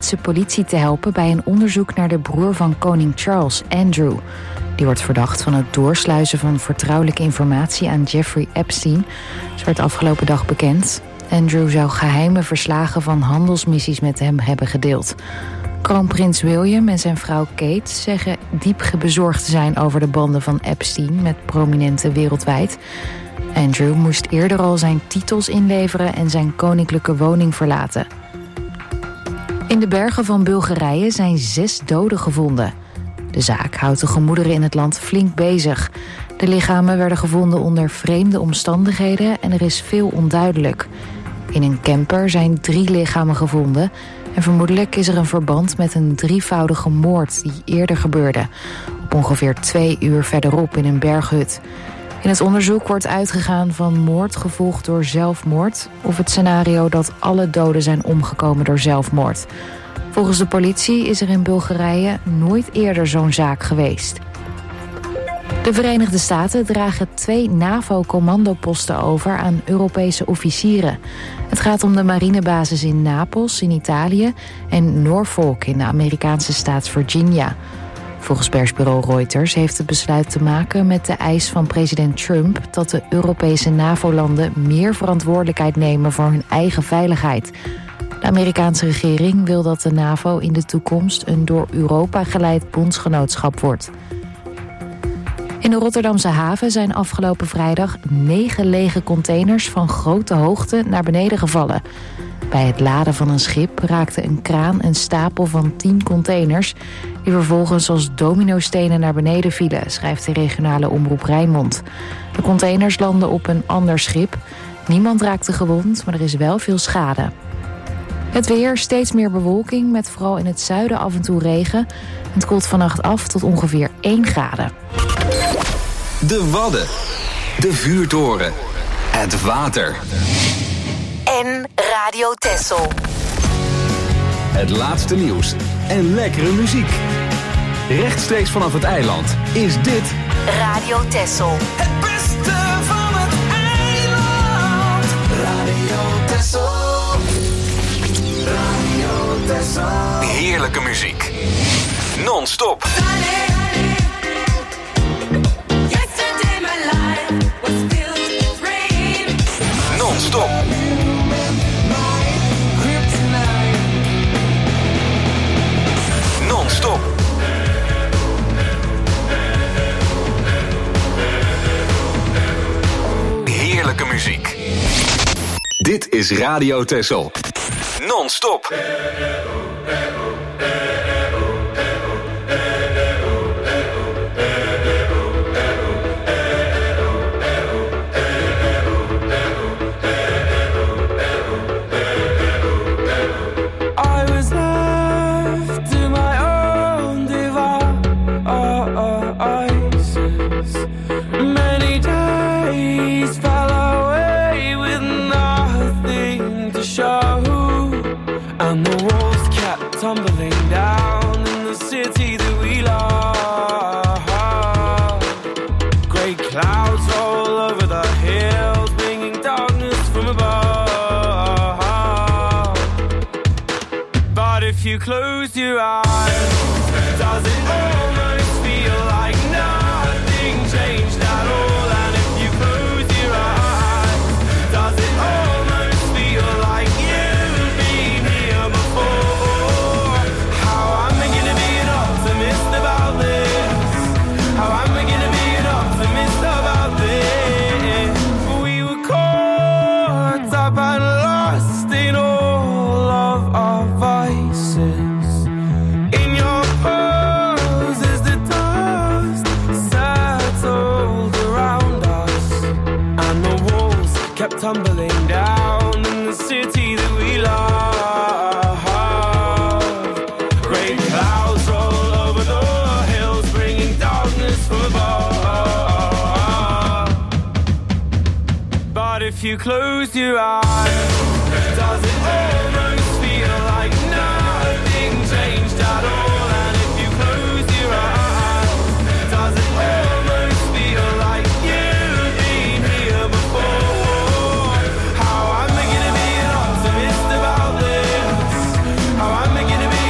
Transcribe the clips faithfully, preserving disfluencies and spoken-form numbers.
Britse politie te helpen bij een onderzoek naar de broer van koning Charles, Andrew. Die wordt verdacht van het doorsluizen van vertrouwelijke informatie aan Jeffrey Epstein. Zo werd afgelopen dag bekend. Andrew zou geheime verslagen van handelsmissies met hem hebben gedeeld. Kroonprins William en zijn vrouw Kate zeggen diep bezorgd te zijn over de banden van Epstein met prominenten wereldwijd. Andrew moest eerder al zijn titels inleveren en zijn koninklijke woning verlaten. In de bergen van Bulgarije zijn zes doden gevonden. De zaak houdt de gemoederen in het land flink bezig. De lichamen werden gevonden onder vreemde omstandigheden en er is veel onduidelijk. In een camper zijn drie lichamen gevonden en vermoedelijk is er een verband met een drievoudige moord die eerder gebeurde, op ongeveer twee uur verderop in een berghut. In het onderzoek wordt uitgegaan van moord gevolgd door zelfmoord of het scenario dat alle doden zijn omgekomen door zelfmoord. Volgens de politie is er in Bulgarije nooit eerder zo'n zaak geweest. De Verenigde Staten dragen twee NAVO-commandoposten over aan Europese officieren. Het gaat om de marinebasis in Napels in Italië en Norfolk in de Amerikaanse staat Virginia. Volgens persbureau Reuters heeft het besluit te maken met de eis van president Trump dat de Europese NAVO-landen meer verantwoordelijkheid nemen voor hun eigen veiligheid. De Amerikaanse regering wil dat de NAVO in de toekomst een door Europa geleid bondsgenootschap wordt. In de Rotterdamse haven zijn afgelopen vrijdag negen lege containers van grote hoogte naar beneden gevallen. Bij het laden van een schip raakte een kraan een stapel van tien containers die vervolgens als dominostenen naar beneden vielen, schrijft de regionale omroep Rijnmond. De containers landden op een ander schip. Niemand raakte gewond, maar er is wel veel schade. Het weer, steeds meer bewolking, met vooral in het zuiden af en toe regen. Het koelt vannacht af tot ongeveer één graden. De Wadden, de vuurtoren, het water. En Radio Texel. Het laatste nieuws en lekkere muziek. Rechtstreeks vanaf het eiland is dit Radio Texel. Het beste van het eiland. Radio Texel. Radio Texel. heerlijke muziek. Non-stop. Non-stop. Non-stop. Heerlijke muziek. Dit is Radio Texel. Non-stop. And the walls kept tumbling down in the city that we love. Grey clouds roll over the hills, bringing darkness from above. But if you close your eyes, does it almost feel like nothing changed at all? And if you close your eyes, does it almost feel like you've been here before? How am I gonna be an optimist about this? How am I gonna be an optimist about this? We were caught up and lost in all of our vices. In your poses the dust settled around us, and the walls kept tumbling down in the city that we love. Great clouds roll over the hills, bringing darkness from above. But if you close your eyes, does it almost feel like nothing changed at all? And if you close your eyes, does it almost feel like you've been here before? How am I gonna be an optimist about this? How am I gonna be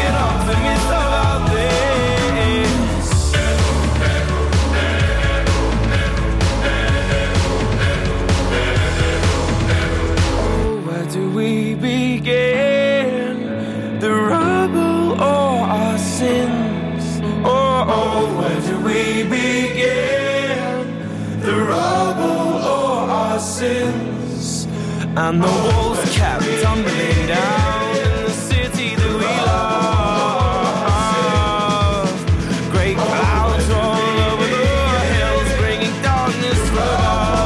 Where do we begin? The rubble or our sins? And the walls kept tumbling down in the city that we love. Great clouds all over the hills, bringing darkness from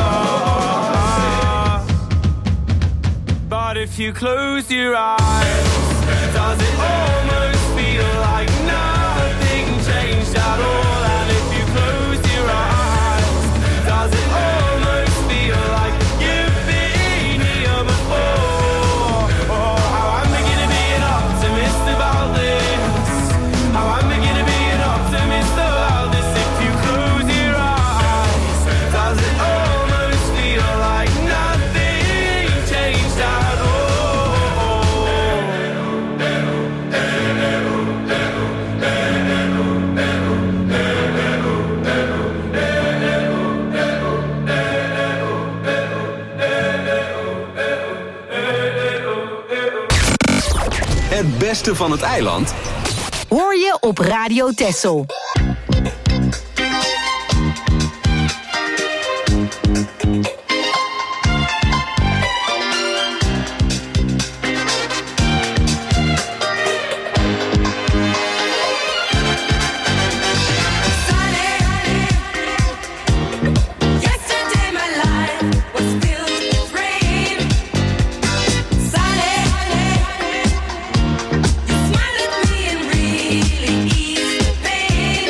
us. But if you close your eyes, does it almost feel like nothing changed at all? And if you close your eyes, does it almost feel like you've been here before? Oh, how I'm beginning to be an optimist about this. How I'm beginning to be an optimist about this. If you close your eyes, does it almost feel like nothing changed at all? Het beste van het eiland Hoor je op Radio Texel. Smile at me and really ease the pain.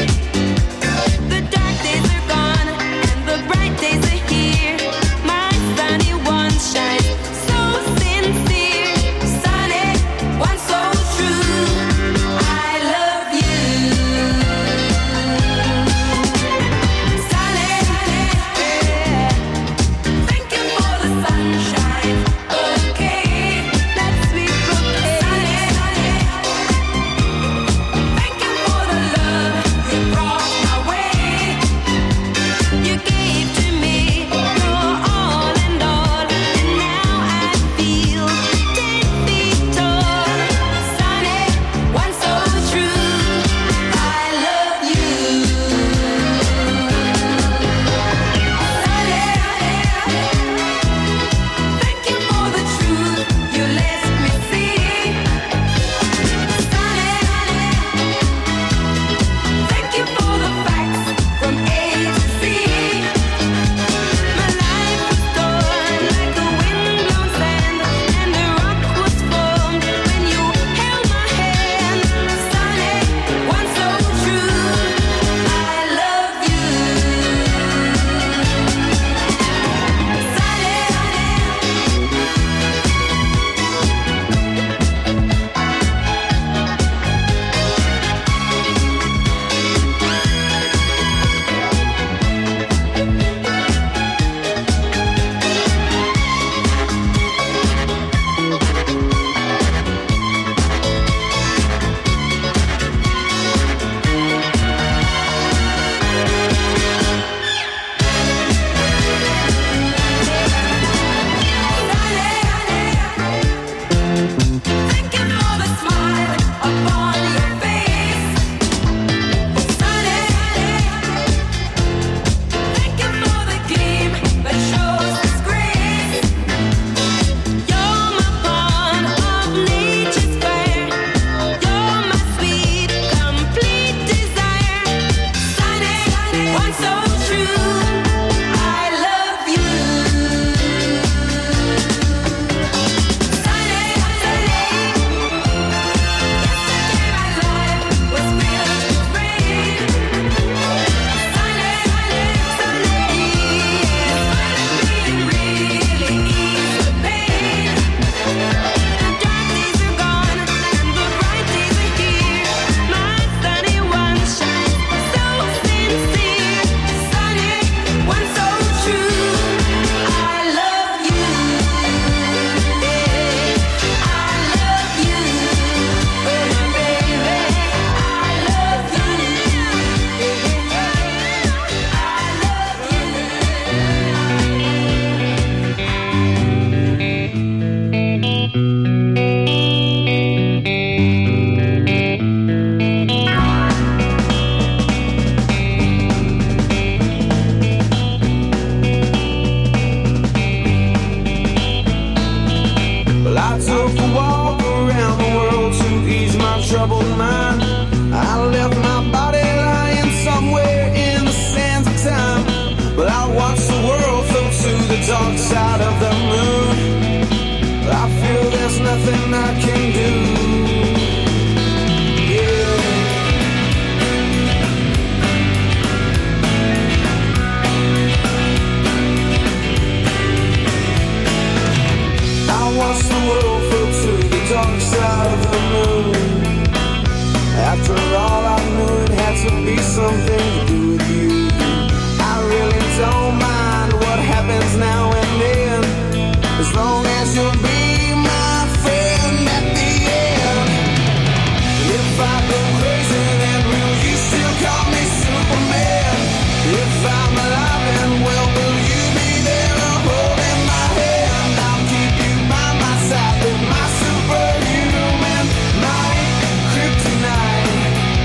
troubled mind. I left my body lying somewhere in the sands of time. But I watched the world float to the dark side of the moon. I feel there's nothing I can do. Watch the world float to the dark side of the moon. After all, I knew it had to be something to do with you. I really don't mind what happens now and then, as long as you'll be my friend at the end. If I go crazy, then will you still call me Superman? If I'm alive and well, will you be there holding my hand? I'll keep you by my side with my superhuman might, kryptonite.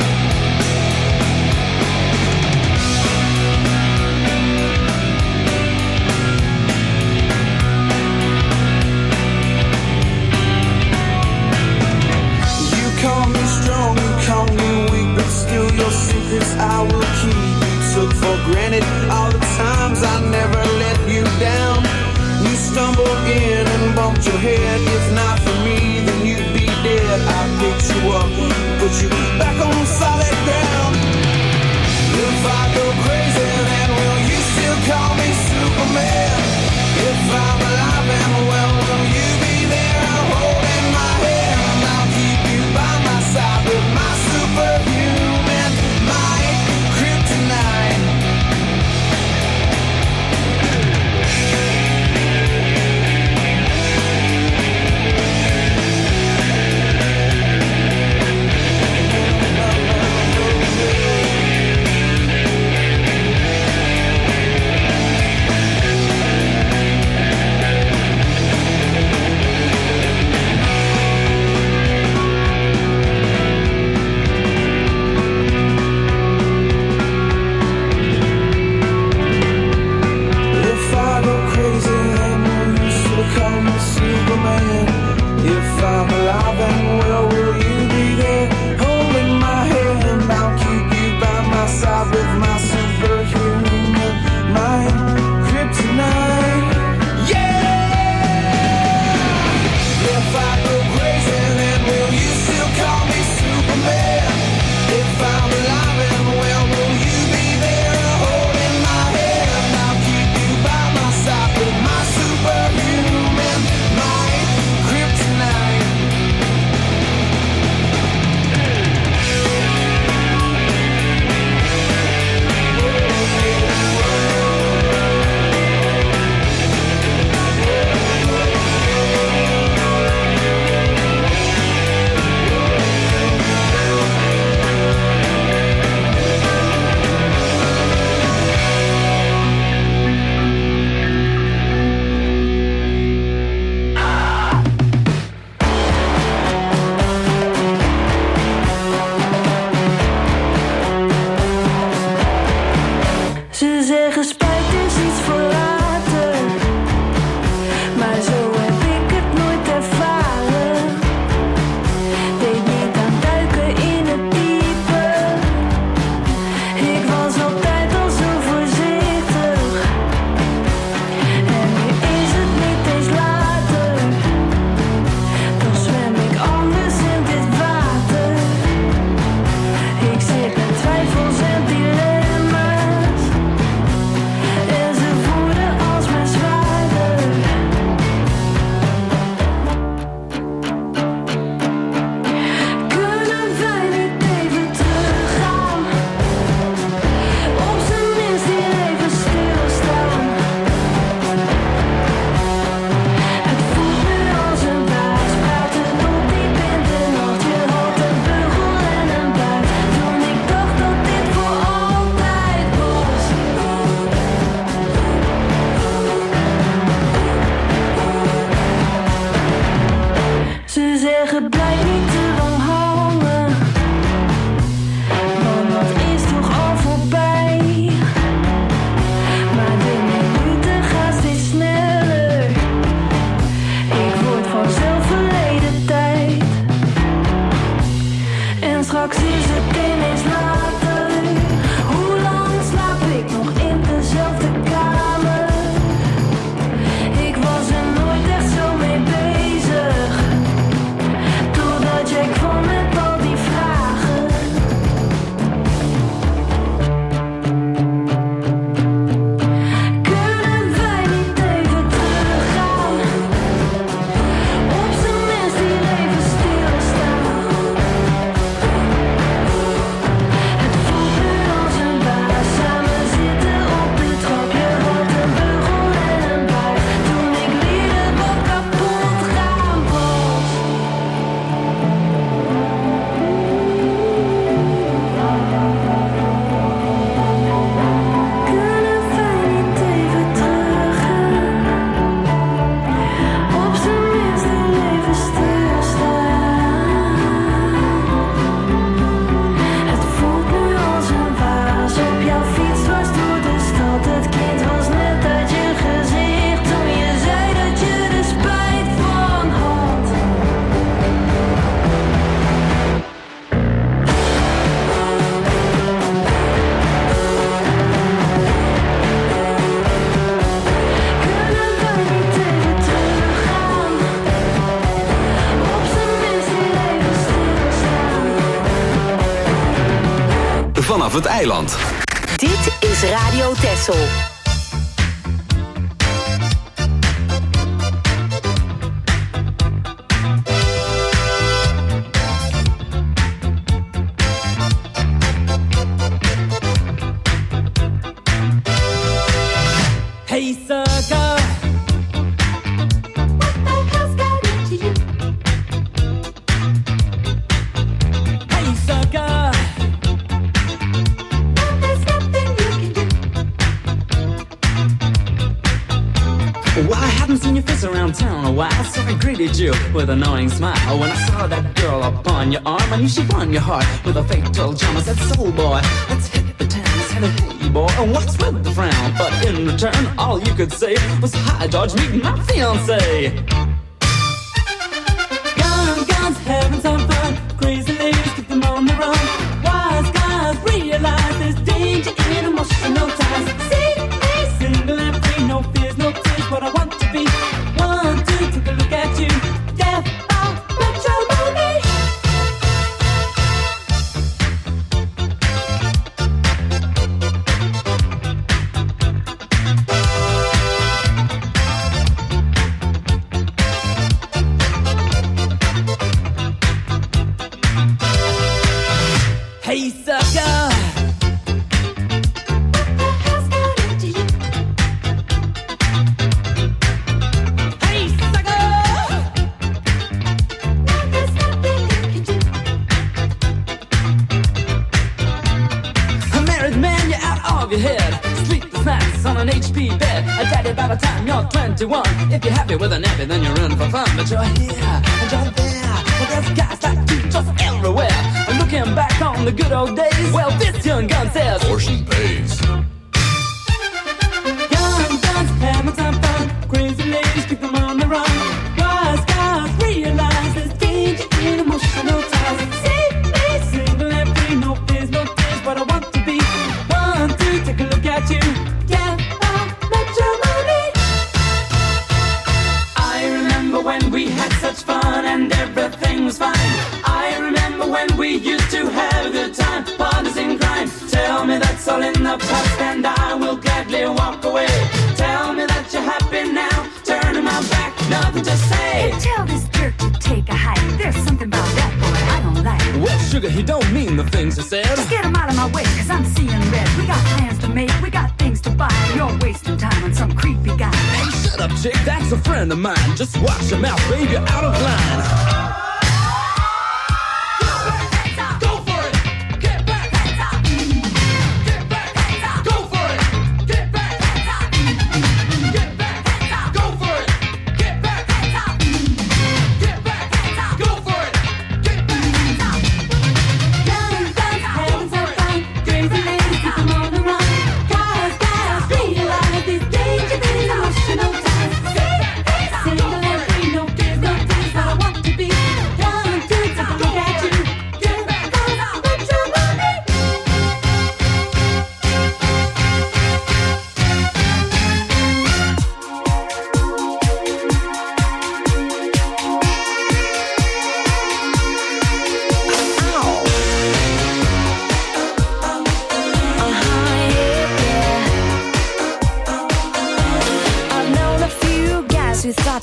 You call me strong, you call me weak, but still your secrets I will keep. You took for granted all the times I never let you down. You stumbled in and bumped your head. If not for me, then you'd be dead. I picked you up, put you back on solid ground. If I go crazy, then will you still call me Superman? If I'm alive and well, will you be there holding my hand? I'll keep you by my side with my superhuman might, kryptonite. straks is het ineens later. Hoe lang slaap ik nog in dezelfde kamer? Ik was er nooit echt zo mee bezig, totdat jij kwam met al die vragen. Kunnen wij niet even teruggaan? Op zijn minst hier even stilstaan. Het voelt nu als een baas. Samen zitten op de trap. Je had een beugel en een buik. Toen ik liet het wat kapot gaan was. Kunnen wij niet even teruggaan? Op zijn minst heel even stilstaan. Het voelt nu als een waas. Op jouw fiets dwars door de stad. Het kind was net uit je gezicht toen je zei dat je er spijt van had. Kunnen wij niet even teruggaan? Op zijn minst heel even stilstaan. Vanaf het eiland. Dit is Radio Texel. Hey, sucker. Hey, sucker. Well, I haven't seen your face around town a while, so I greeted you with an annoying smile. When I saw that girl upon your arm, I knew she won your heart with a fatal charm. I said, soul boy, let's hit the town. I said, hey boy, and what's with the frown? But in return, all you could say was, hi George, meet my fiancé. Guns, guns, having some fun. Crazy ladies, keep them on the run. Wise guys realize there's danger in emotional ties. See me single and free, no fears, no tears, what I want to be. One, two, take a look at you. Death by matrimony. Hey, sucker. Hey, sucker. A married man, you're out of your head. Sleepless nights on an H P bed. A daddy by the time you're twenty-one. If you're happy with a nappy, then you're in for fun. But you're here and you're there. Well, there's guys like you just everywhere. And looking back on the good old days, well, this young gun says, Portion pays. young guns having some fun. Crazy ladies keep them on the run. Wise guys realize there's danger in emotional ties. See me single and free, no fears, no tears, what I want to be. One, two, take a look at you. Yeah, I matrimony. I remember when we had such fun and everything was fine. I remember when we used to have a good time, partners in crime. Tell me that's all in the past and I will gladly walk away. Tell me that you're happy now, turning my back, nothing to say. Tell this jerk to take a hike. There's something about that boy I don't like. Well, sugar, he don't mean the things he said. Just get him out of my way, cause I'm seeing red. We got plans to make, we got things to buy. You're wasting time on some creepy guy. Hey, shut up, chick, that's a friend of mine. Just watch your mouth, babe, you're out of line. Go for it, get back. Get back, go for it, get back. Get back, go for it, get back. Get back, go for it, get back. Young guns having some fun. Crazy ladies keep them on the run. Guys, guys, realize there's danger in emotional ties. Single and free, no fears, no tears, what I want to be.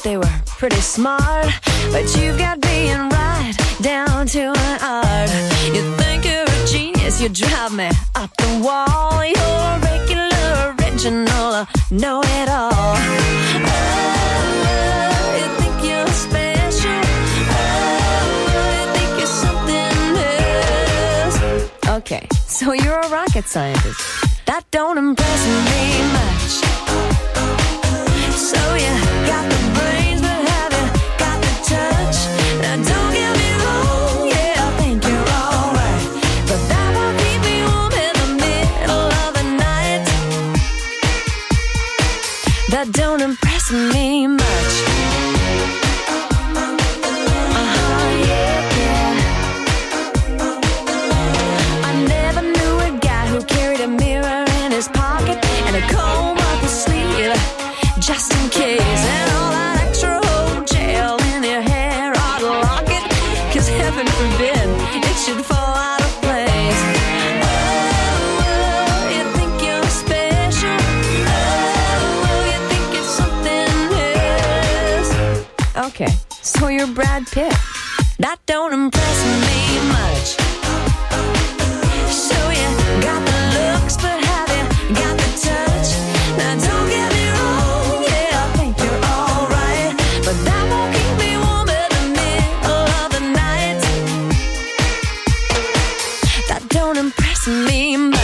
they were pretty smart, but you've got being right down to an art. You think you're a genius, you drive me up the wall. You're regular, original, uh, know-it-all. Oh, you think you're special. Oh, you think you're something else. Okay, so you're a rocket scientist. That don't impress me much. So you got the brains, but have you got the touch? Now don't get me wrong, yeah, I think you're alright, but that won't keep me warm in the middle of the night. That don't impress me much. Uh-huh, yeah, yeah. I never knew a guy who carried a mirror in his pocket and a comb up his sleeve, just in case, and all that extra old gel in your hair ought to lock it, cause heaven forbid it should fall out of place. Oh, you think you're special. Oh, you think you're something else. Okay, so you're Brad Pitt. That don't impress me much. So you got the looks, but have you got the touch? Now don't get me wrong, yeah, I think you're alright, but that won't keep me warm in the middle of the night. That don't impress me much.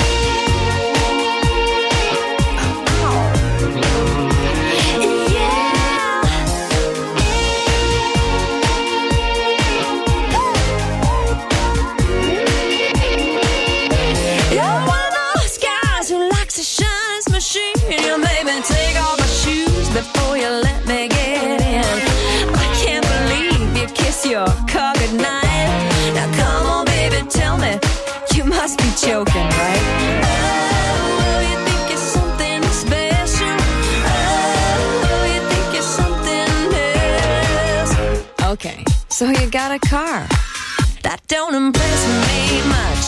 You're one of those guys who likes to shine his machine. You made me take off my shoes before you let me get in. I can't believe you kiss your car goodnight. Now come on, baby, tell me, you must be joking, right? Oh, you think you're something special. Oh, you think you're something else. Okay, so you got a car. That don't impress me much.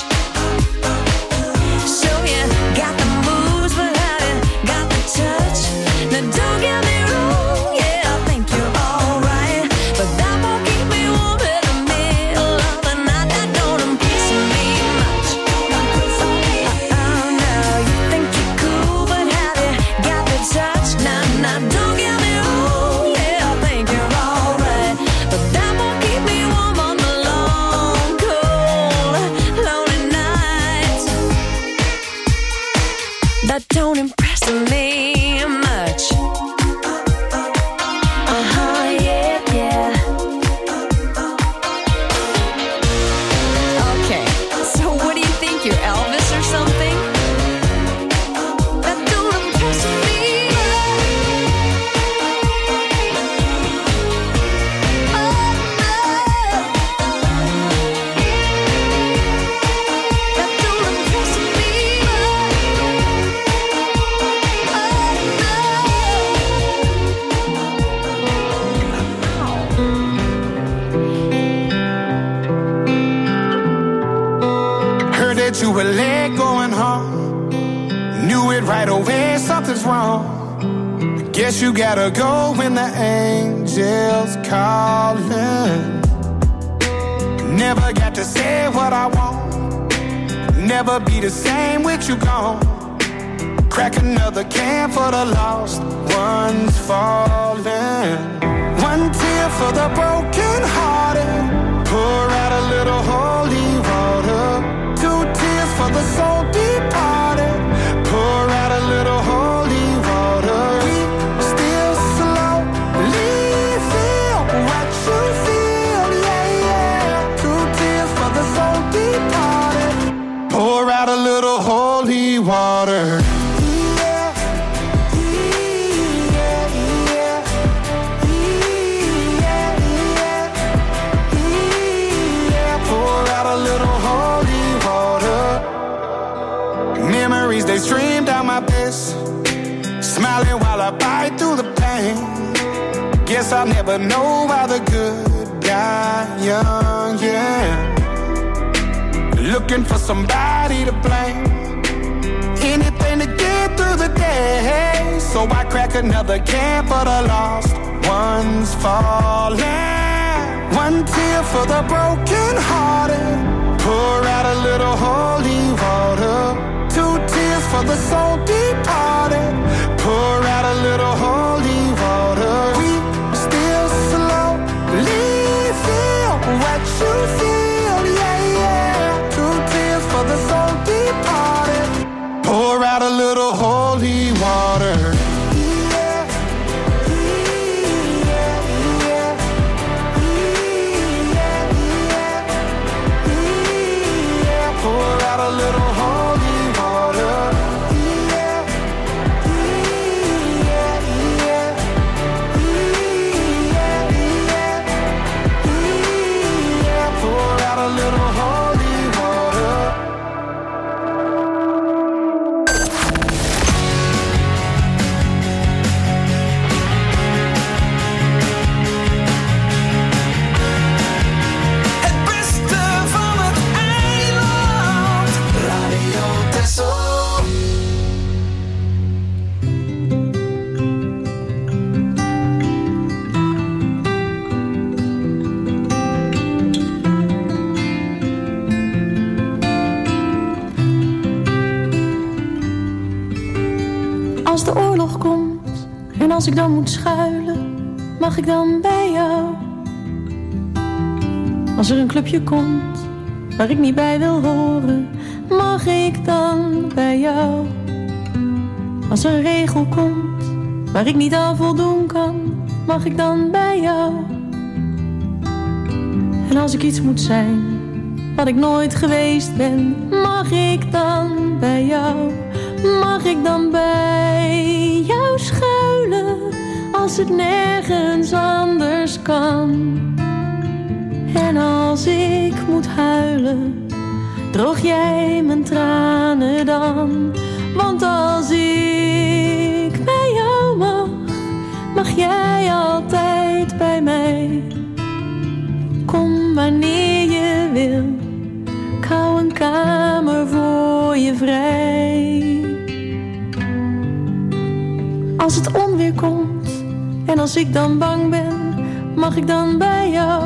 So you got the moves, but have you got the touch? Now don't get me wrong, yeah, I think you're alright, but that won't keep me warm in the middle of the night. That don't impress me much. Oh no, you think you're cool, but have you got the touch? Now, now don't get me wrong, yeah, I think you're alright, but that won't keep me warm on the long, cold, lonely nights. That don't impress me much. Uh-huh, yeah, yeah. Okay, so what do you think, you're Elvis or something? That don't impress me. Oh, no. That don't impress me. Heard that you were late going home. Knew it right away, something's wrong. Guess you gotta go when the angels calling. Never got to say what I want. Never be the same with you gone. Crack another can for the lost ones falling. One tear for the broken hearted. Pour out a little holy water. Two tears for the soul departed. Pour out a little holy water. We still slowly feel what you feel, yeah, yeah. Two tears for the soul departed. Pour out a little holy water. They stream down my face, smiling while I bite through the pain. Guess I'll never know why the good die young, yeah. Looking for somebody to blame. Anything to get through the day. So I crack another can for the lost one's falling. One tear for the broken hearted. Pour out a little holy water. Two tears for the soul departed. Pour out a little holy water. We still slowly feel what you feel, yeah, yeah. Two tears for the soul departed. Pour out a little holy water. Als de oorlog komt en als ik dan moet schuilen, mag ik dan bij jou? Als er een clubje komt waar ik niet bij wil horen, mag ik dan bij jou? Als er een regel komt waar ik niet aan voldoen kan, mag ik dan bij jou? En als ik iets moet zijn wat ik nooit geweest ben, mag ik dan bij jou? Mag ik dan bij jou schuilen als het nergens anders kan? En als ik moet huilen, droog jij mijn tranen dan? Want als ik bij jou mag, mag jij altijd bij mij. Kom wanneer je wil, ik hou een kamer voor je vrij. Als het onweer komt en als ik dan bang ben, mag ik dan bij jou?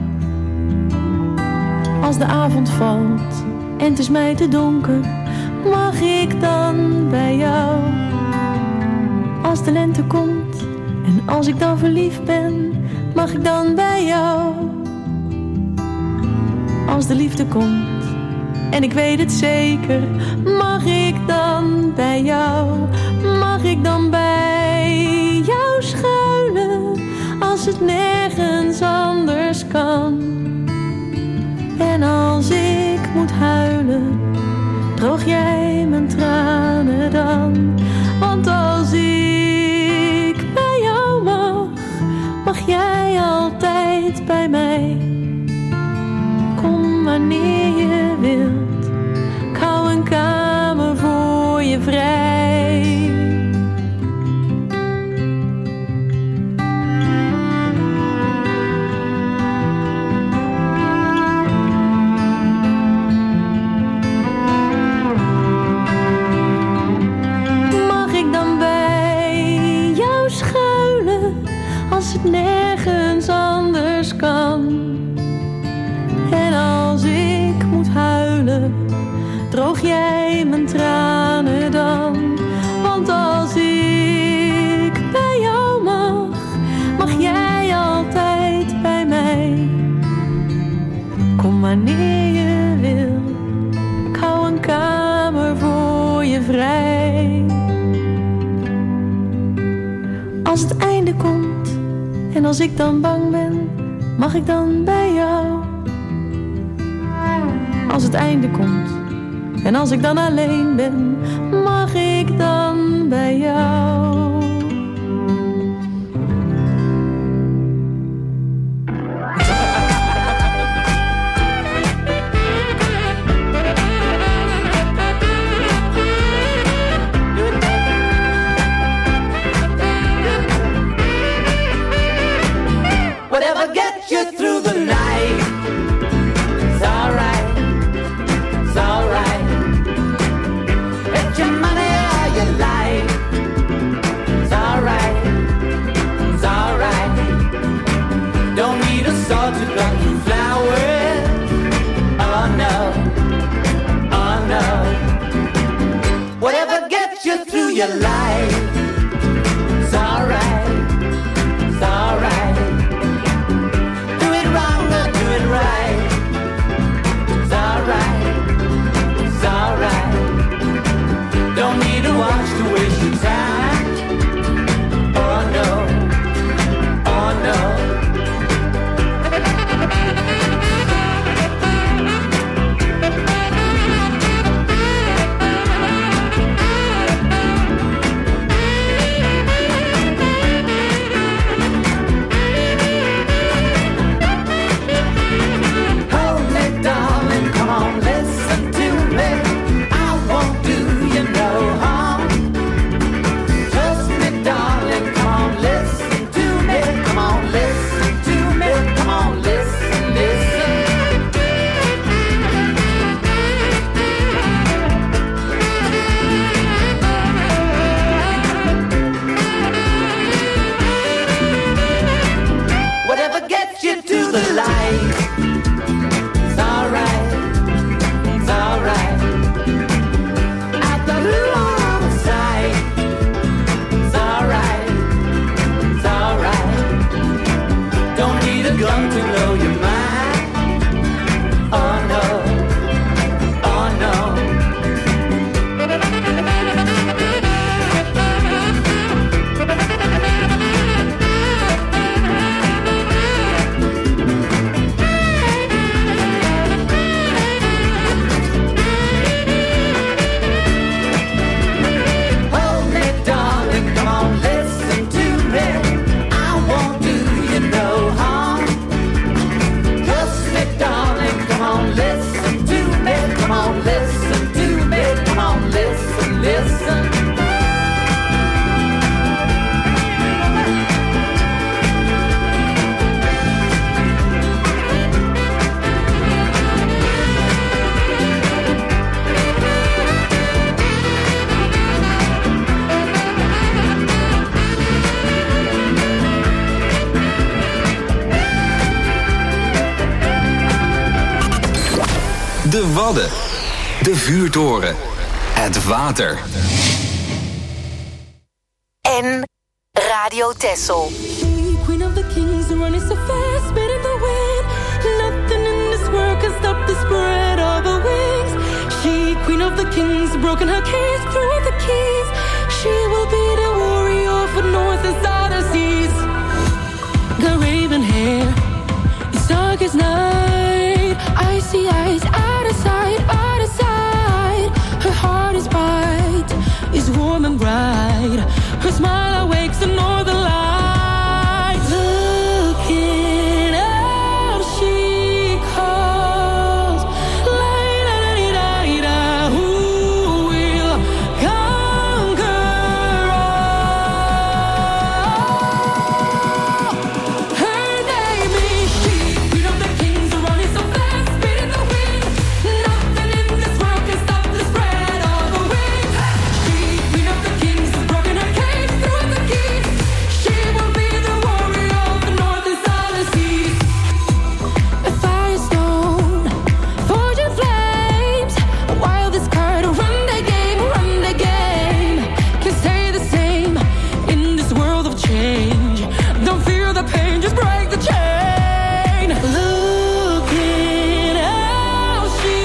Als de avond valt en het is mij te donker, mag ik dan bij jou? Als de lente komt en als ik dan verliefd ben, mag ik dan bij jou? Als de liefde komt en ik weet het zeker, mag ik dan bij jou? Mag ik dan bij jou schuilen als het nergens anders kan? En als ik moet huilen, droog jij mijn tranen dan? Want als ik bij jou mag, mag jij altijd bij mij. Kom wanneer je wilt, ik hou een kamer voor je vrij. Als het nergens anders kan. En als ik moet huilen, droog jij mijn tranen dan? Want als ik bij jou mag, mag jij altijd bij mij. Kom wanneer je wil, ik hou een kamer voor je vrij. Als het einde komt en als ik dan bang ben, mag ik dan bij jou? Als het einde komt en als ik dan alleen ben, mag ik dan bij jou? your life. It's alright, it's alright. Do it wrong or do it right. It's alright, it's alright. Don't need to watch to waste your time. Oh no, oh no. De Wadden. De vuurtoren. Het water. En Radio Texel. Queen of the kings running so fast, spit in the wind. Nothing in this world can stop the spread of her wings. She, queen of the kings, broken her cage, threw her the keys. She will be the warrior for north and southern seas. Got raven hair, it's dark as night. Icy eyes, out of sight, out of sight. Her heart is bright, is warm and bright. Her smile awakes the northern lights. Looking out, she calls. La-da-da-da-da, who will conquer all? Her name is she, queen of the kings, running so fast, speed in the wind. Nothing in this world can stop the spread of her wings. She, queen of the kings, broken her cage, threw her the keys. She will be the warrior of the north and southern seas. A firestone, forging flames. While this card run the game, run the game. Can stay the same in this world of change. Don't fear the pain, just break the chain. Looking out, she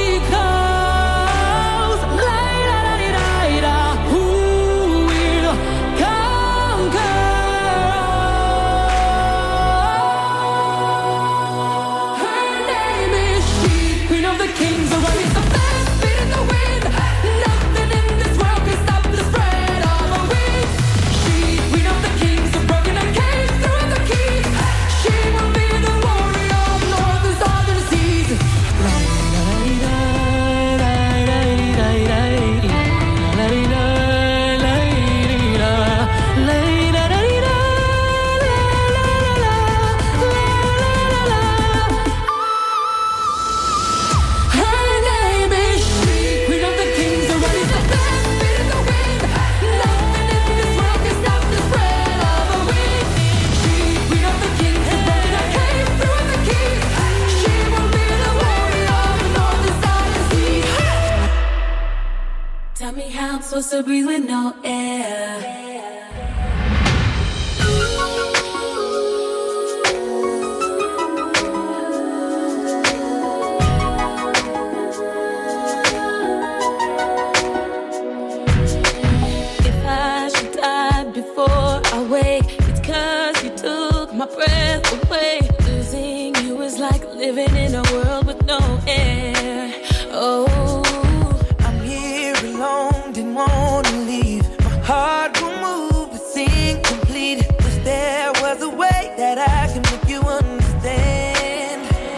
calls. La-da-da-da-da, who will conquer all? Her name is she, queen of the kings, running so fast, speed in the wind. Nothing in this world can stop the spread of her wings. She, queen of the kings, broken her cage, threw her the keys. She will be the warrior of north and southern seas. Her name is she. how I'm supposed to breathe with no air. If I should die before I wake, it's 'cause you took my breath away. Losing you is like living in a world with no air. Oh, I'm here alone, didn't wanna leave. My heart will move, it's incomplete. Wish there was a way that I can make you understand.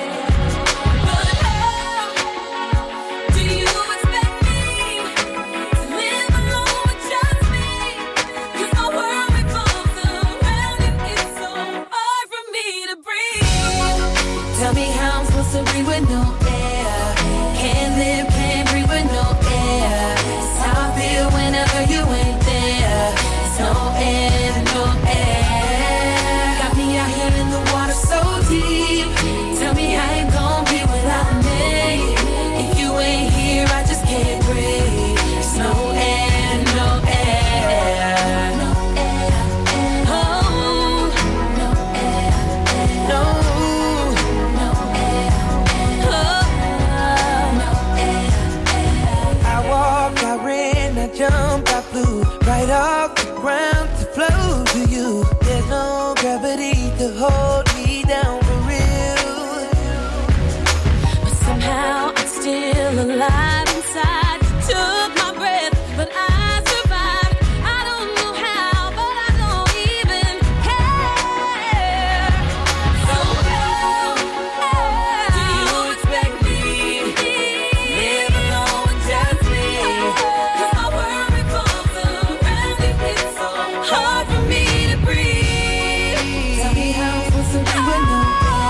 but how do you expect me to live alone with just me? 'Cause my world revolves around you. It's so hard for me to breathe. Tell me how I'm supposed to breathe with no air. Can't live, can't breathe with no air. It's how I feel whenever you ain't there. It's no air, no air. Got me out here in the water so deep. Tell me how you gon' be without me. If you ain't here, I just can't breathe. It's no air, no air. No air. Oh, no air. No, No air. Oh, no air. I walked, I ran, I jumped, I flew right off the ground to flow to you. There's no gravity to hold me down for real. But somehow I'm still alive inside. You took my breath, but I survived. I don't know how, but I don't even care. So how do you expect me to live alone with just me? 'Cause my world revolves around you. It's so hard for me to breathe. Tell me how I'm supposed to be with no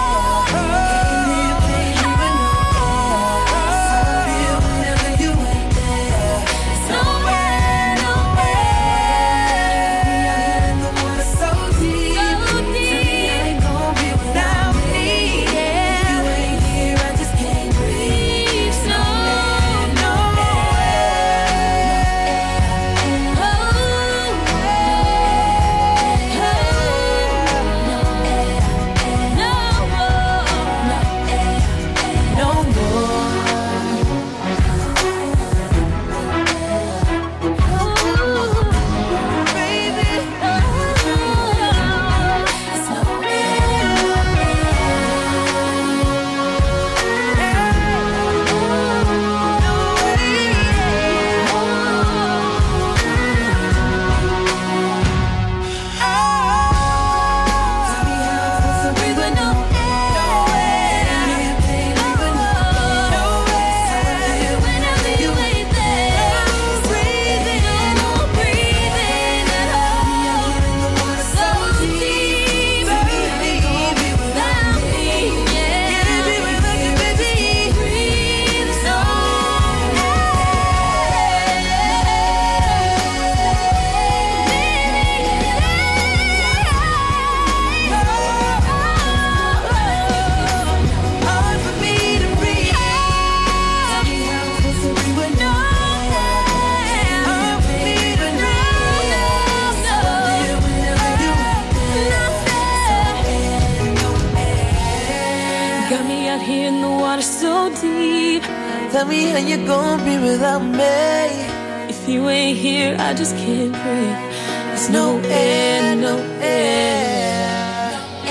Got me out here in the water so deep. Tell me how you gon' be without me. If you ain't here, I just can't breathe. There's no air, no air.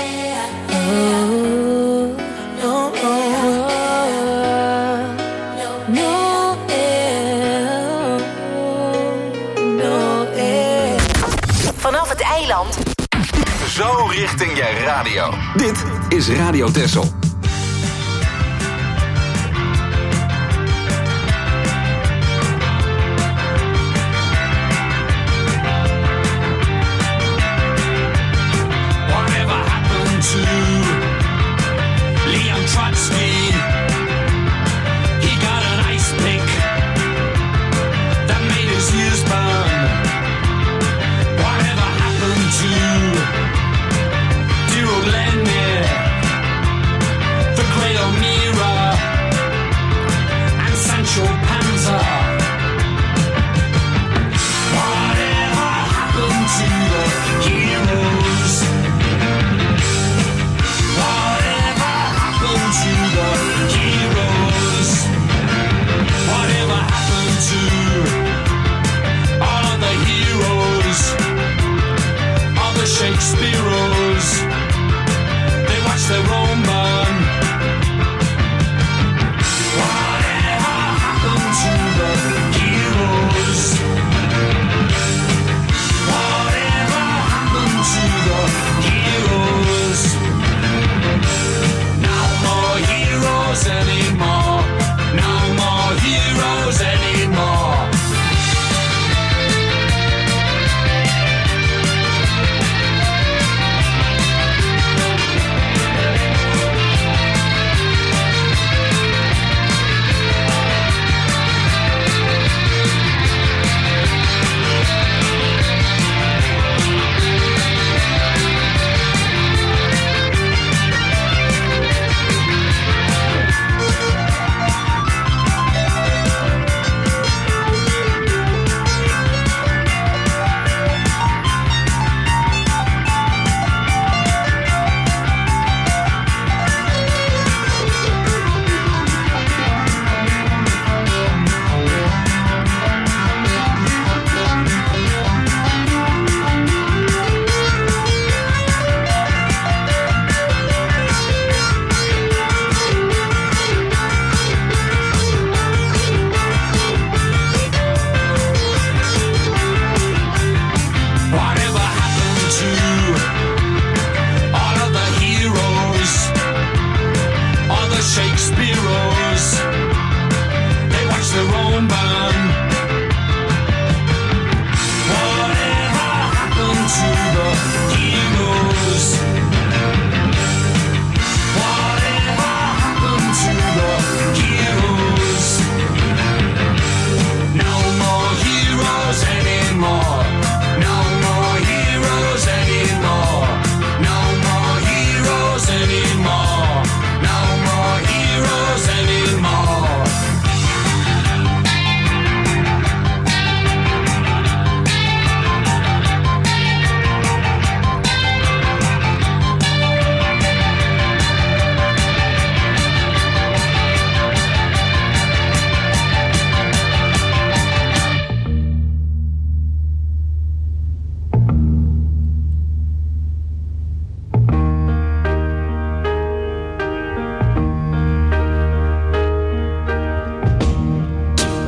Oh, no air. No air. No air. Vanaf het eiland. Zo richting je radio. Dit is Radio Texel. Leon Trotsky, he got an ice pick that made his ears burn. Whatever happened to dear old Lenny?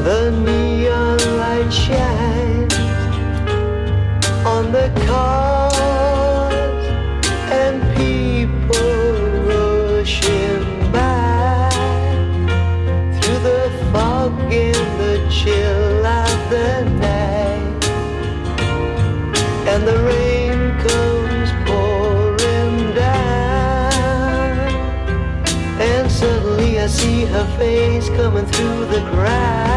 The neon light shines on the cars and people rushing by through the fog and the chill of the night, and the rain comes pouring down, and suddenly I see her face coming through the crowd.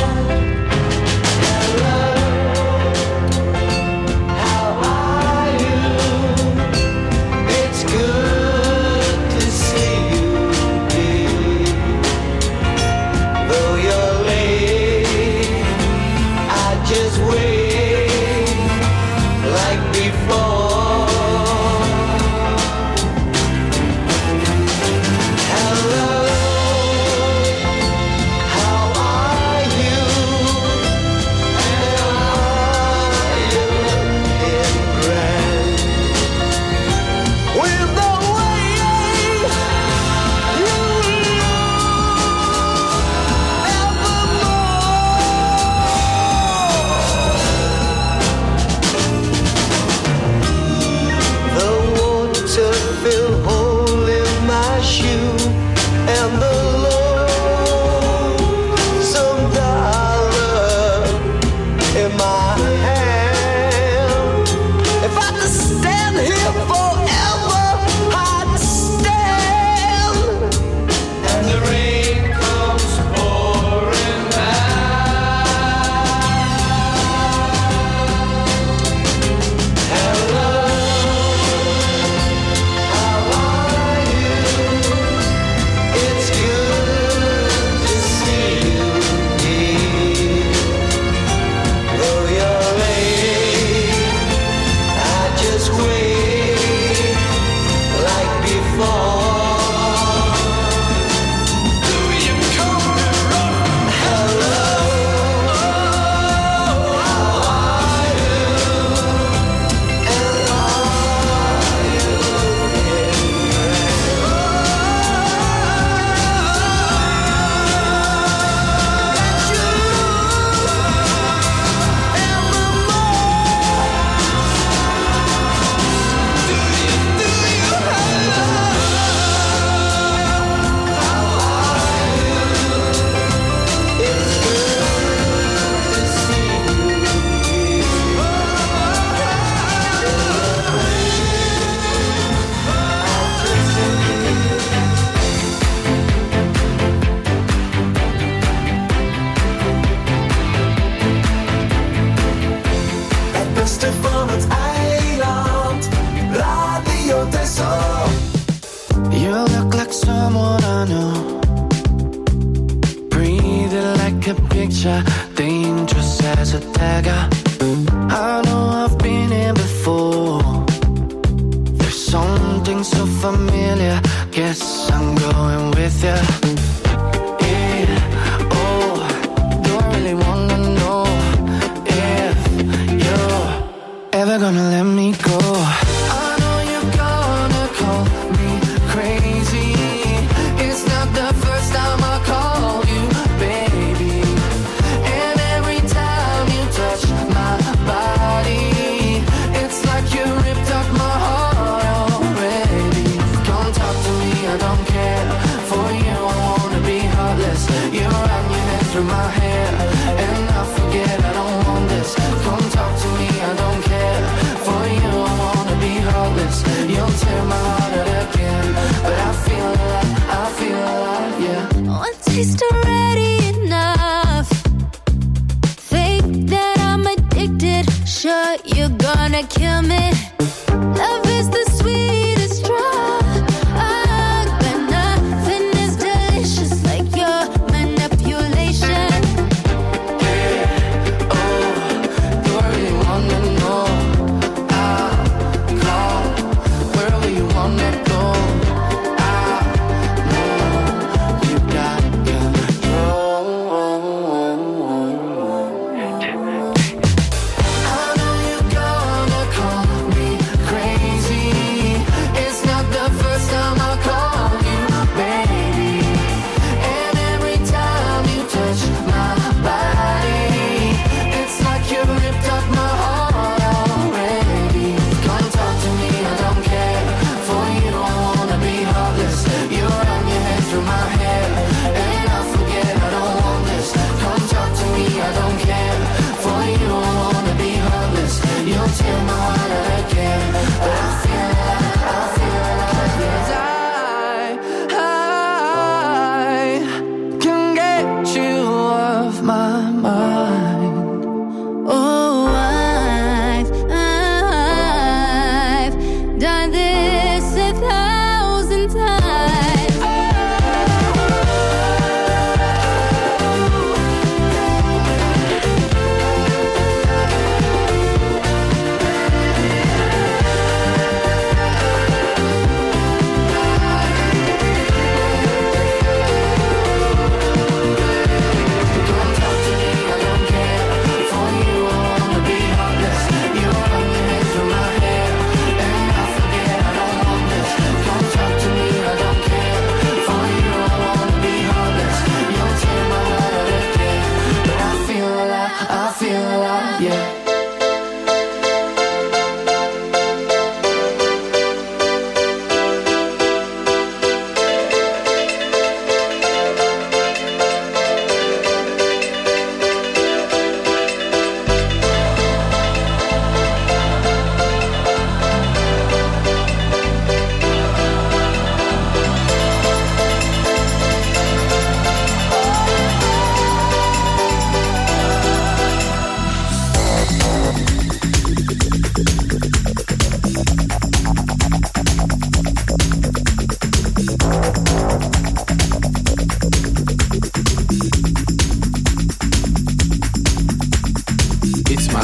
Dangerous as a dagger. I know I've been here before. There's something so familiar. Guess I'm going with ya. Yeah, oh, do I really wanna know if you're ever gonna let me go? I know you're gonna call me crazy. It's not the first time I call you baby. And every time you touch my body, it's like you ripped up my heart already. Come talk to me, I don't care. For you I wanna be heartless. You run your hand through my hair, and I forget I don't want this. Come talk to me, I don't care. For you I wanna be heartless. You'll tear my heart out again, but I feel alive, I feel alive, yeah. One taste already enough. Fake that I'm addicted. Sure you're gonna kill me. Love is the sweetest drug, but nothing is delicious like your manipulation. Yeah, oh, do I really wanna know? I'll call wherever you wanna go. I know you got control.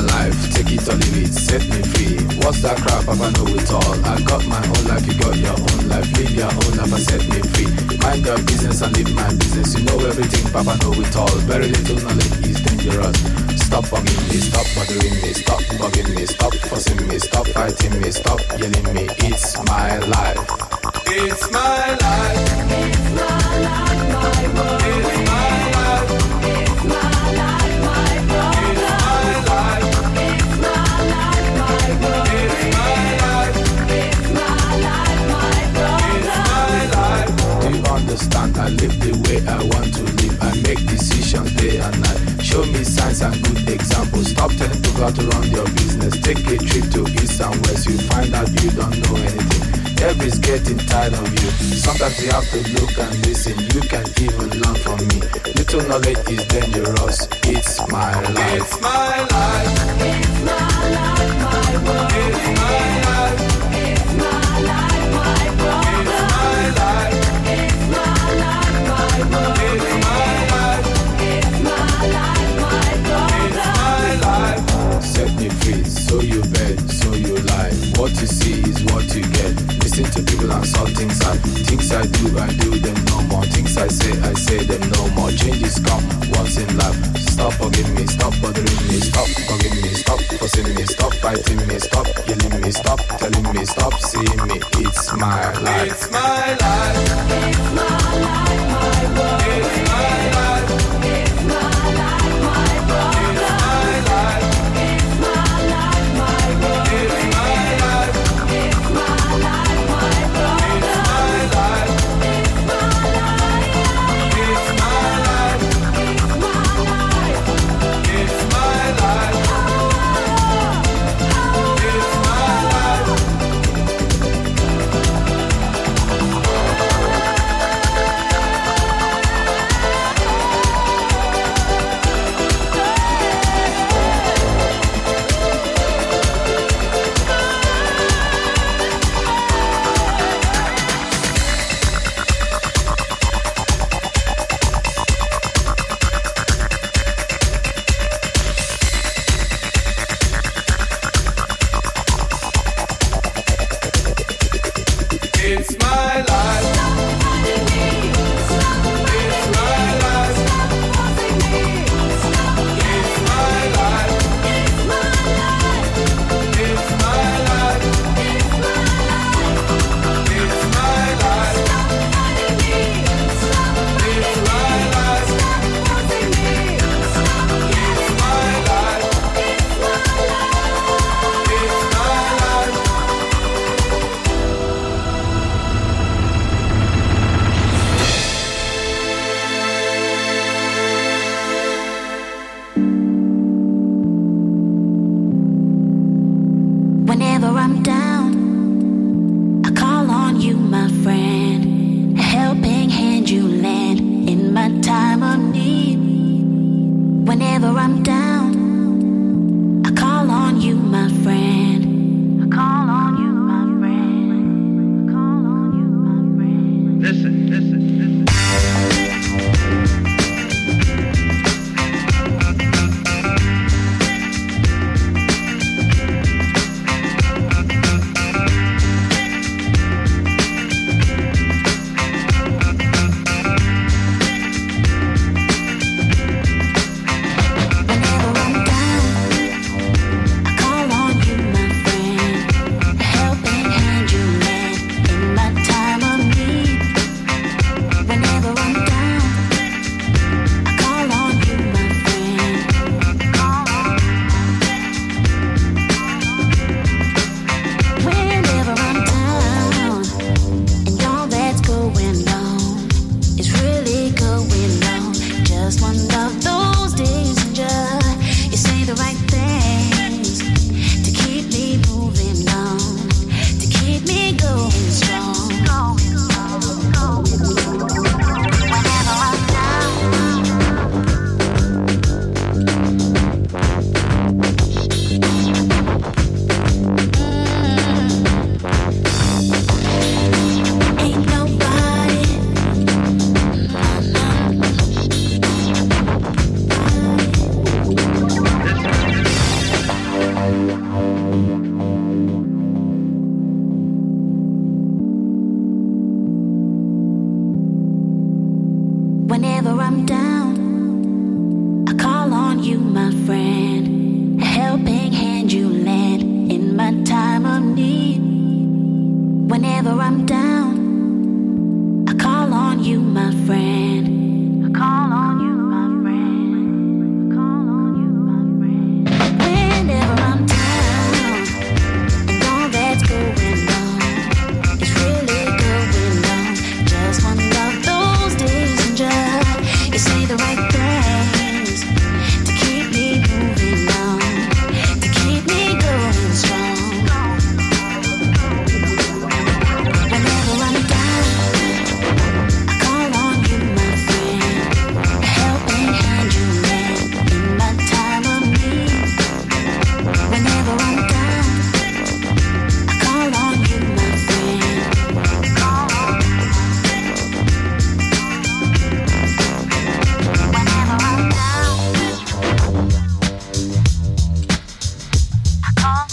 life, take it or leave it, set me free. What's that crap? Papa know it all. I got my own life, you got your own life. Live your own life and set me free. Mind your business and live my business. You know everything, Papa know it all. Very little knowledge is dangerous. Stop bugging me, stop bothering me, stop bugging me, stop fussing me, stop fighting me, stop yelling me. It's my life. It's my life. It's my life, my world. It's my life. It's my life, my problem. It's my life. It's my life, my world. It's my life. It's my life, my problem. It's my life. Do you understand? I live the way I want to live. I make decisions day and night. Show me signs and good examples. Stop telling people how to run your business. Take a trip to east and west. You find out you don't know anything. Everybody's getting tired of you. Sometimes you have to look and listen. You can even learn from me. Little knowledge is dangerous. It's my life. It's my life. It's my life, my world. It's my life. It's my life, my problem. It's my life. It's my life, my world. It's my life. It's my life, my problem. It's my life. Set me free, so you bet, so you lie. What you see is what you get. Listen to people and saw things I Things I do, I do them no more. Things I say, I say them no more. Changes come once in life. Stop bugging me, stop bothering me, stop bugging me, stop fussing me, stop fighting me, stop yelling me, stop telling me, stop seeing me. It's my life. It's my life. It's my life, my world. It's my life. It's my life, my problem. It's my life. It's my life, my world. It's my life. It's my life, my problem. It's my life. It's my life. It's my life. It's my life. It's my life. It's my life. Whenever I'm down, I call on you, my friend. I call on you, my friend. I call on you, my friend. Whenever I'm down, and all that's going on, it's really going on. Just one of those days, and just you say the right things to keep me moving on, to keep me going strong. Whenever I'm down, I call on you, my friend. A helping hand you lend in my time of need. Whenever I'm down, I call on you, my friend. Call on you. Whenever I'm down, I call.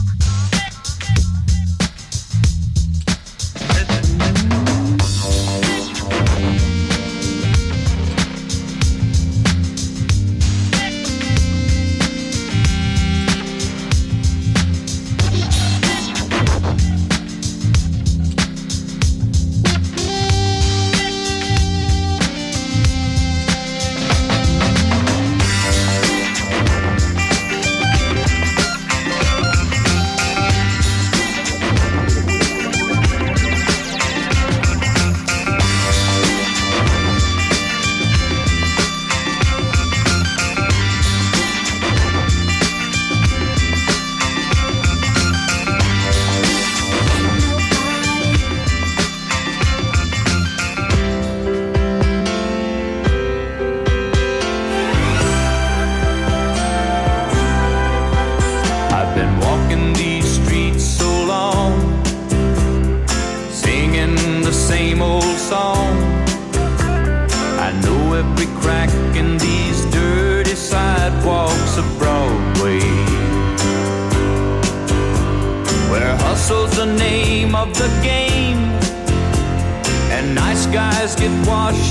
I've been walking these streets so long, singing the same old song. I know every crack in these dirty sidewalks of Broadway, where hustle's the name of the game, and nice guys get washed